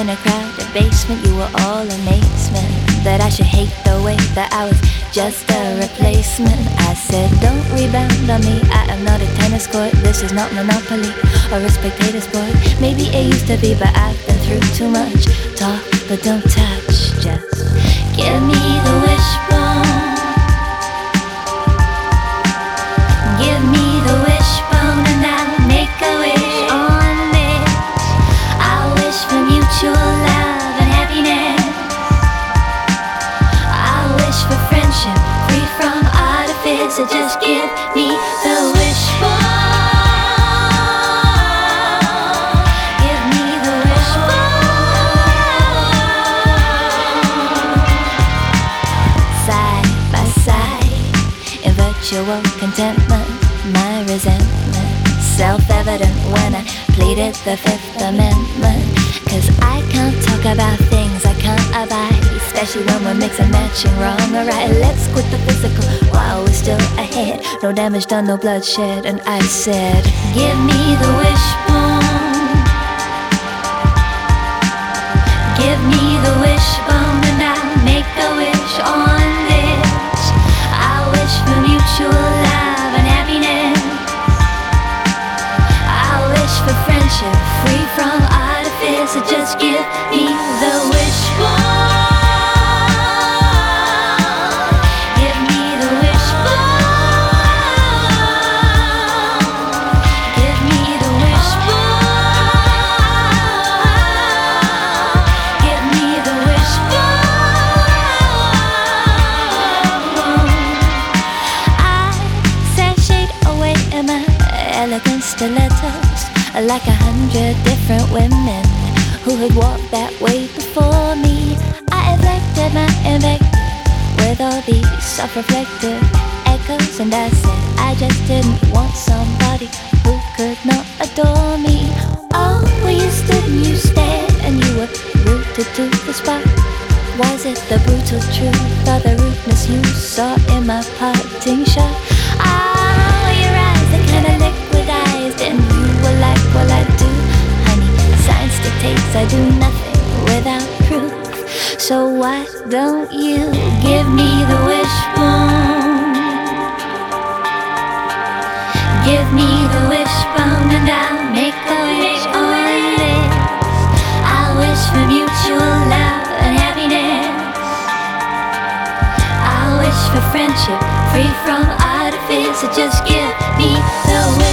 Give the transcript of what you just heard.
in a crowded basement, you were all amazement. That I should hate the way that I was just a replacement. I said, don't rebound on me, I am not a tennis court. This is not Monopoly or a spectator sport. Maybe it used to be, but I've been through too much. Talk, but don't touch. Just give me the wishbone. Give me the wishbone and I'll make a wish on it. I wish for mutual love and happiness. I wish for friendship free from artifice. So just give me the wishbone. Give me the wishbone. Side by side, in virtual contentment, my resentment self-evident when I pleaded the Fifth Amendment. Cause I can't talk about things I can't abide, especially when we're mixing matching wrong or right. Let's quit the physical while we're still ahead. No damage done, no bloodshed. And I said, give me the wishbone. Give me the wishbone and I'll make a wish on this. I wish for mutual love and happiness. I wish for friendship free from artifice. So just give me the wishbone. Give me the wishbone. Give me the wishbone. Give me the wishbone. I sashayed away in my elegant stilettos like 100 different women who had walked that way before me. I inflected my invective with all these self-reflective echoes, and I said I just didn't want somebody who could not adore me. Oh, well, you stood and you stared and you were rooted to the spot. Was it the brutal truth or the rudeness you saw in my parting shot? Oh, your eyes, they kinda liquidized, and you were like, well, I do, honey, science dictates I do nothing without proof. So why don't you give me the wishbone? Give me the wishbone and I'll make a wish on this. I wish for mutual love and happiness. I wish for friendship free from artifice. So just give me the wishbone.